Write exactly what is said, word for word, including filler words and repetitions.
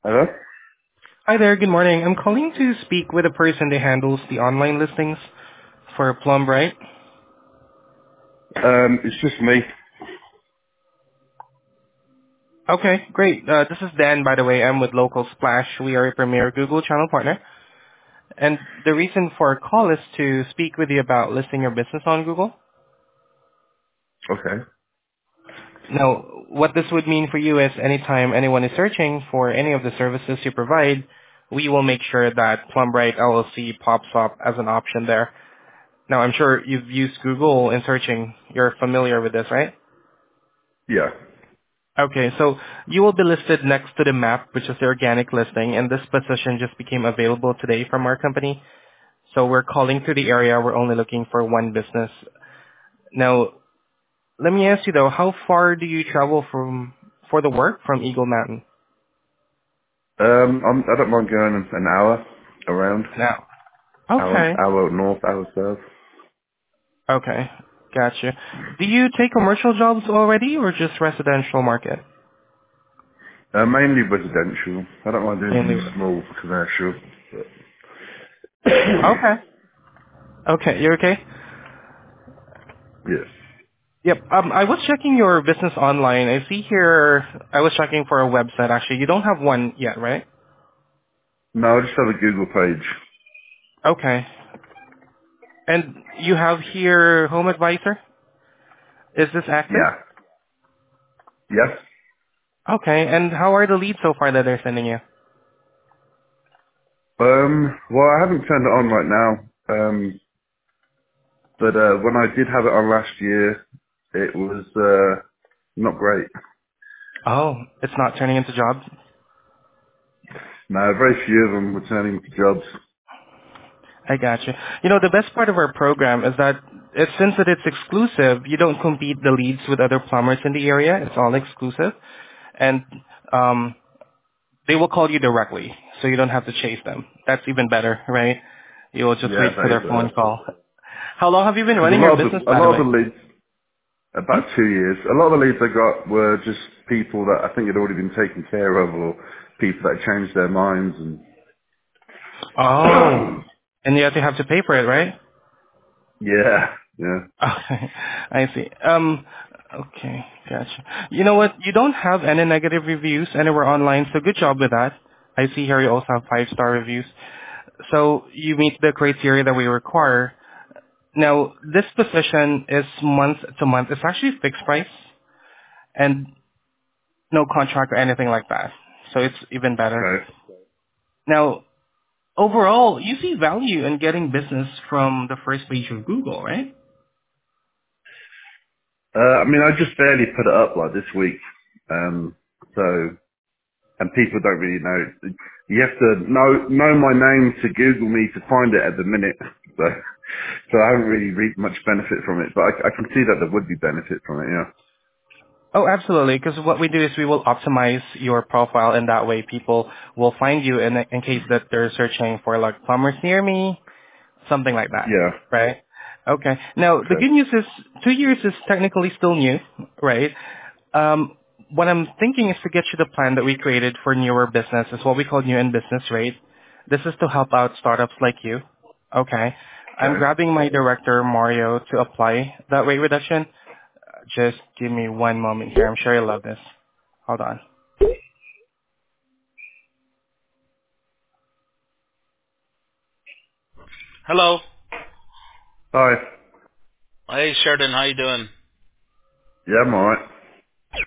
Hello? Hi there, good morning. I'm calling to speak with a person that handles the online listings for Plumbright. Um, it's just me. Okay, great. Uh, this is Dan, by the way. I'm with Local Splash. We are a premier Google channel partner. And the reason for our call is to speak with you about listing your business on Google. Okay. Now, what this would mean for you is anytime anyone is searching for any of the services you provide, we will make sure that Plumbright L L C pops up as an option there. Now, I'm sure you've used Google in searching. You're familiar with this, right? Yeah. Okay, so you will be listed next to the map, which is the organic listing, and this position just became available today from our company. So we're calling to the area. We're only looking for one business. Now, let me ask you though, how far do you travel from for the work from Eagle Mountain? Um, I'm, I don't mind going an hour around. Now, Hour, okay, hour north, hour south. okay, gotcha. Do you take commercial jobs already, or just residential market? Uh, mainly residential. I don't mind doing Mainly. some small commercial. But Okay, okay, you're okay. yes. Yep. Um, I was checking your business online. I see here, I was checking for a website actually. You don't have one yet, right? No, I just have a Google page. Okay. And you have here Home Advisor? Is this active? Yeah. Yes. Okay. And how are the leads so far that they're sending you? Um, well, I haven't turned it on right now. Um, but uh, when I did have it on last year, it was uh, not great. Oh, it's not turning into jobs? No, very few of them were turning to jobs. I got you. You know, the best part of our program is that it, since that it's exclusive, you don't compete the leads with other plumbers in the area. It's all exclusive. And um, they will call you directly, so you don't have to chase them. That's even better, right? You will just Yeah, wait that for is their phone better. call. How long have you been Because a running your lot of business, the, a by the lot of way? the leads, Hmm? about two years, a lot of the leads I got were just people that I think had already been taken care of, or people that changed their minds. And Oh, and yet you have to pay for it, right? yeah, yeah, Okay, I see. Um, okay, gotcha. You know what? You don't have any negative reviews anywhere online, so good job with that. I see here you also have five-star reviews. So you meet the criteria that we require. Now, this position is month to month. It's actually fixed price. And no contract or anything like that. So it's even better. okay. Now, overall, you see value in getting business from the first page of Google, right? Uh, I mean, I just barely put it up like this week, um, so and people don't really know. You have to know know my name to Google me to find it at the minute. So, so I haven't really reaped much benefit from it, but I, I can see that there would be benefit from it. Yeah. Oh, absolutely. Because what we do is we will optimize your profile, and that way people will find you in, in case that they're searching for like plumbers near me, something like that, Yeah. right? Okay. Now, the Okay. good news is two years is technically still new, right? Um, what I'm thinking is to get you the plan that we created for newer business. It's what we call new in business rate. This is to help out startups like you. Okay. I'm Okay. grabbing my director, Mario, to apply that rate reduction. Just give me one moment here. I'm sure you'll love this. Hold on. Hello. Hi. Hey, Sheridan. How you doing? Yeah, I'm alright.